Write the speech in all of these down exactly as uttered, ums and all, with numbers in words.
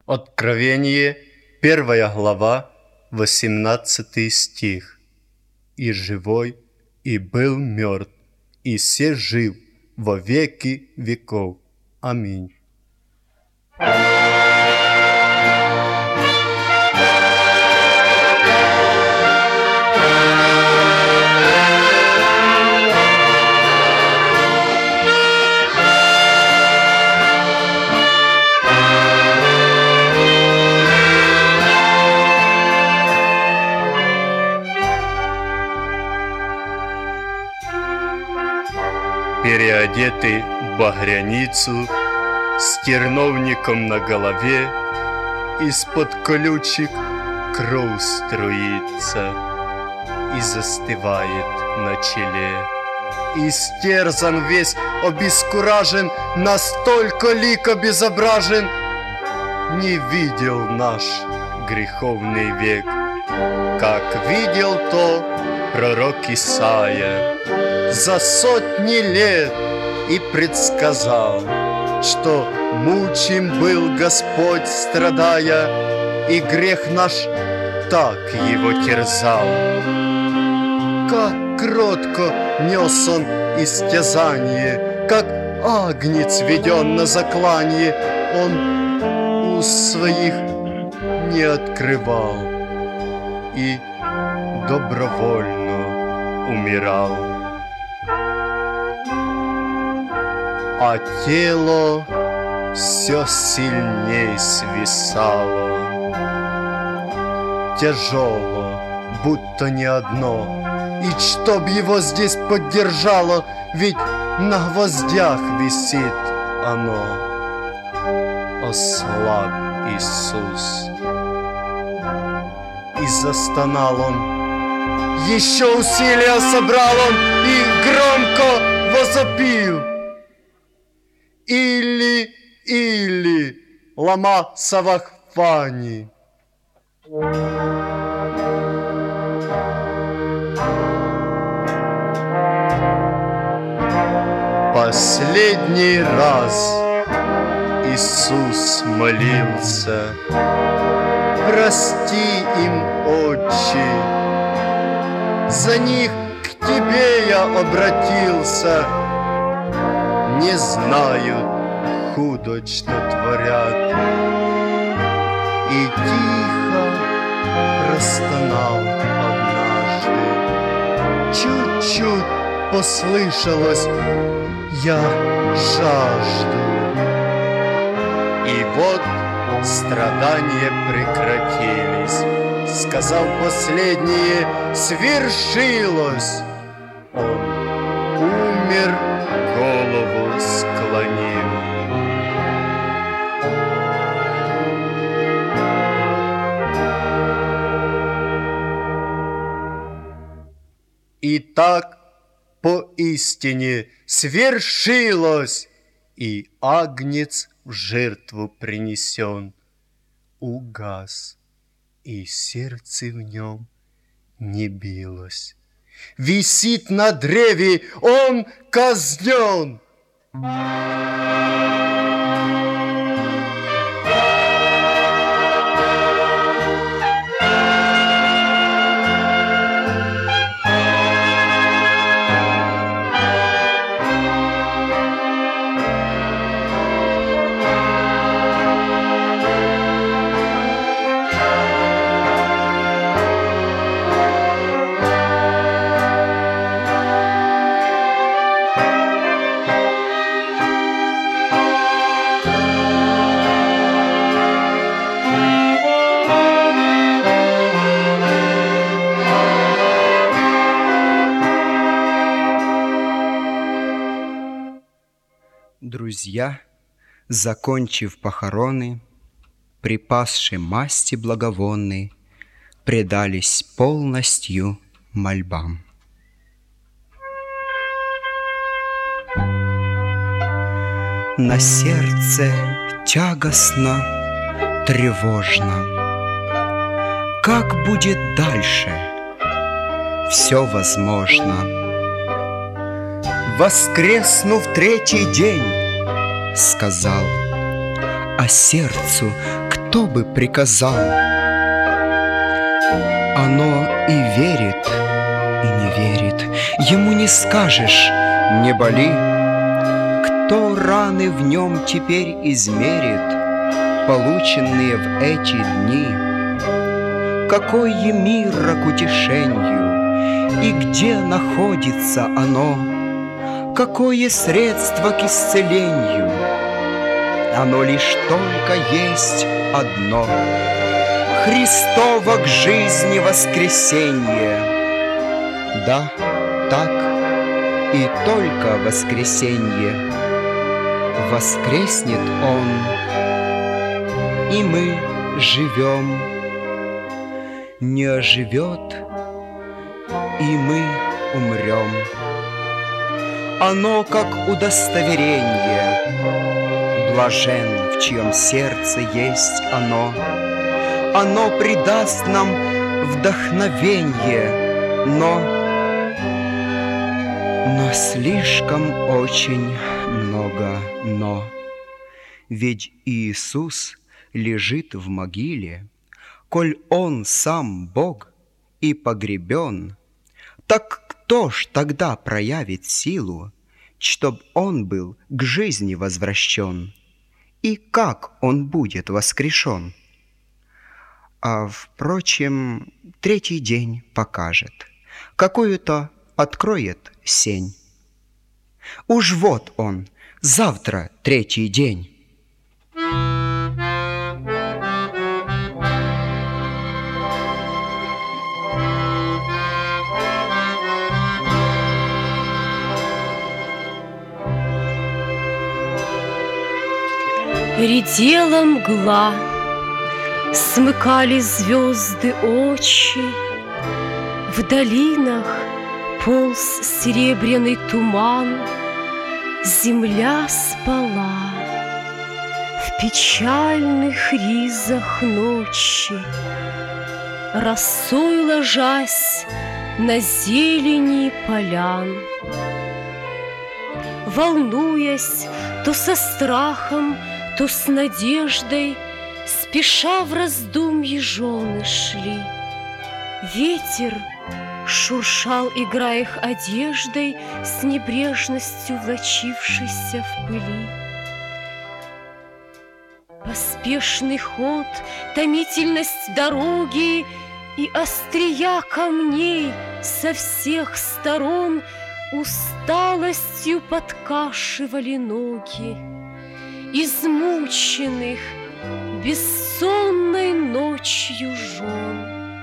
Откровение, первая глава, восемнадцатый стих. «И живой, и был мертв, и се жив во веки веков. Аминь». Переодетый в багряницу, с терновником на голове, из-под колючек кровь струится и застывает на челе. Истерзан весь, обескуражен, настолько лик обезображен, не видел наш греховный век, как видел то пророк Исаия за сотни лет и предсказал, что мучим был Господь, страдая, и грех наш так его терзал. Как кротко нес он истязание, как агнец веден на закланье, он уст своих не открывал и добровольно умирал. А тело все сильней свисало, тяжело, будто не одно, и чтоб его здесь поддержало, ведь на гвоздях висит оно. Ослаб Иисус, и застонал он, еще усилия собрал он и громко возопил: Или, или, лама савахфани. Последний раз Иисус молился: прости им, Отче, за них к Тебе я обратился. Не знают худо, что творят. И тихо простонал однажды. Чуть-чуть послышалось: я жажду. И вот страдания прекратились. Сказал последнее: свершилось. Он умер, голову склонил. И так поистине свершилось, и агнец в жертву принесен. Угас, и сердце в нем не билось. Висит на древе, он казнен. Друзья, закончив похороны, припасши масти благовонной, предались полностью мольбам. На сердце тягостно, тревожно. Как будет дальше? Все возможно. Воскресну в третий день, сказал, а сердцу к кто бы приказал? Оно и верит, и не верит, ему не скажешь, не боли. Кто раны в нем теперь измерит, полученные в эти дни? Какой мира к утешению, и где находится оно? Какое средство к исцелению? Оно лишь только есть одно — Христово к жизни воскресенье. Да, так, и только воскресенье. Воскреснет Он, и мы живем. Не оживет, и мы умрем. Оно как удостоверение. Блажен, в чьем сердце есть оно. Оно придаст нам вдохновенье, но, но слишком очень много «но». Ведь Иисус лежит в могиле, коль Он сам Бог и погребен, так кто ж тогда проявит силу, чтоб Он был к жизни возвращен? И как Он будет воскрешен? А, впрочем, третий день покажет, какую-то откроет сень. Уж вот он, завтра третий день. Редела мгла, смыкали звезды очи, в долинах полз серебряный туман, земля спала в печальных ризах ночи, росой ложась на зелени полян. Волнуясь то со страхом, то с надеждой, спеша в раздумье жены шли. Ветер шуршал, играя их одеждой, с небрежностью влачившейся в пыли. Поспешный ход, томительность дороги и острия камней со всех сторон усталостью подкашивали ноги измученных бессонной ночью жен.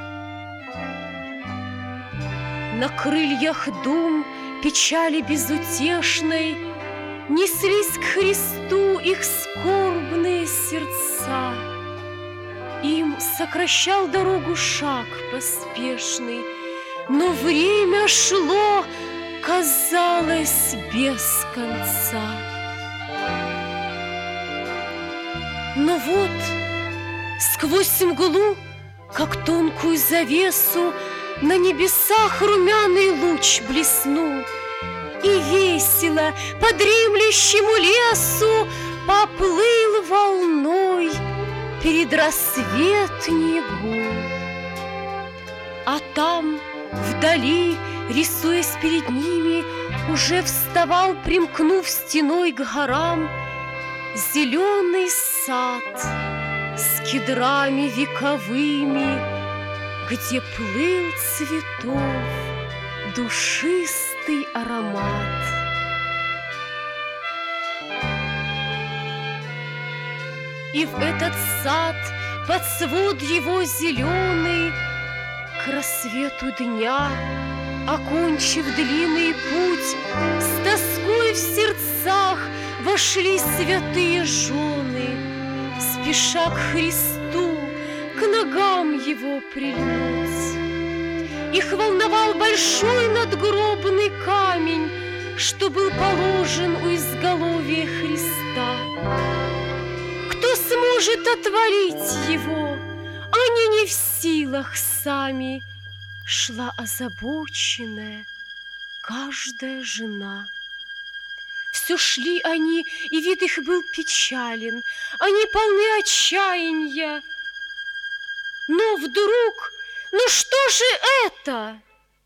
На крыльях дум печали безутешной неслись к Христу их скорбные сердца. Им сокращал дорогу шаг поспешный, но время шло, казалось, без конца. Но вот сквозь мглу, как тонкую завесу, на небесах румяный луч блеснул, и весело по дремлющему лесу поплыл волной перед рассветний гул. А там, вдали, рисуясь перед ними, уже вставал, примкнув стеной к горам, зеленый сад с кедрами вековыми, где плыл цветов душистый аромат. И в этот сад, под свод его зеленый, к рассвету дня, окончив длинный путь, с тоской в сердцах вошли святые жены, спеша к Христу, к ногам его прильнуть. Их волновал большой надгробный камень, что был положен у изголовья Христа. Кто сможет отворить его? Они не в силах сами. Шла озабоченная каждая жена. все шли они, и вид их был печален. Они полны отчаяния. Но вдруг, ну что же это?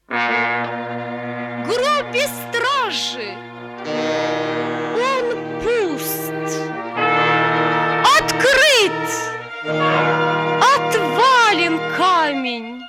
Гроб без стражи. Он пуст, открыт, отвален камень.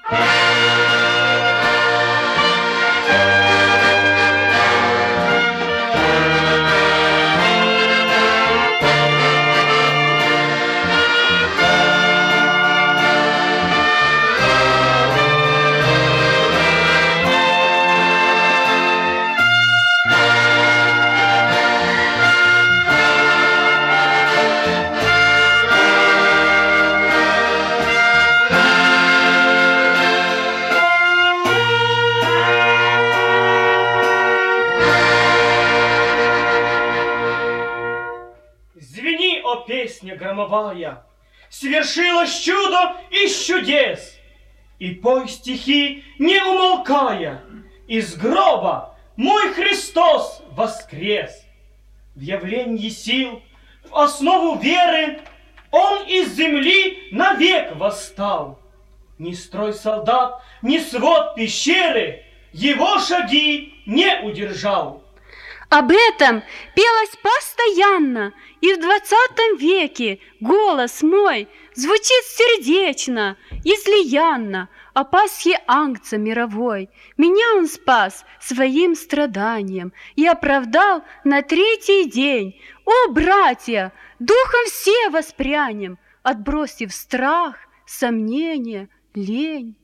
Песня громовая, свершилось чудо из чудес, и пой стихи, не умолкая, из гроба мой Христос воскрес. В явлении сил, в основу веры, Он из земли навек восстал. Ни строй солдат, ни свод пещеры Его шаги не удержал. Об этом пелось постоянно, и в двадцатом веке голос мой звучит сердечно, излиянно о Пасхе Агнца мировой. Меня он спас своим страданием и оправдал на третий день. О, братья, духом все воспрянем, отбросив страх, сомнение, лень.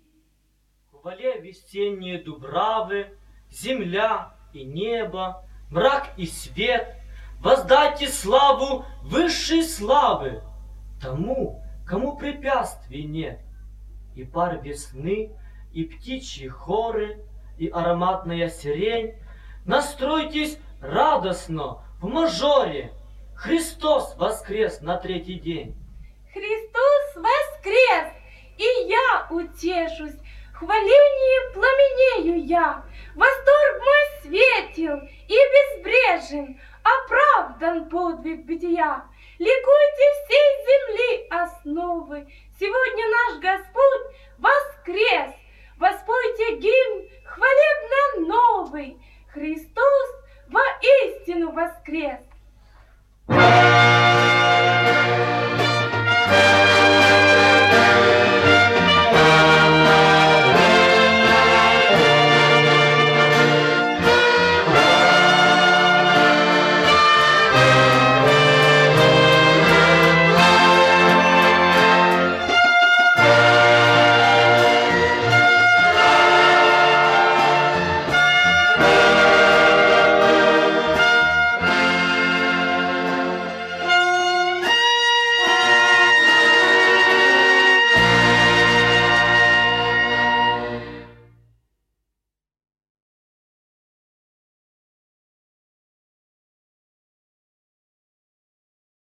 В хвале весенние дубравы, земля и небо, мрак и свет, воздайте славу высшей славы тому, кому препятствий нет. И пар весны, и птичьи хоры, и ароматная сирень. Настройтесь радостно в мажоре. Христос воскрес на третий день. Христос воскрес, и я утешусь. Хвалением пламенею я, восторг мой светил и безбрежен, оправдан подвиг бытия. Ликуйте всей земли основы, сегодня наш Господь воскрес. Воспойте гимн хвалебно новый, Христос воистину воскрес.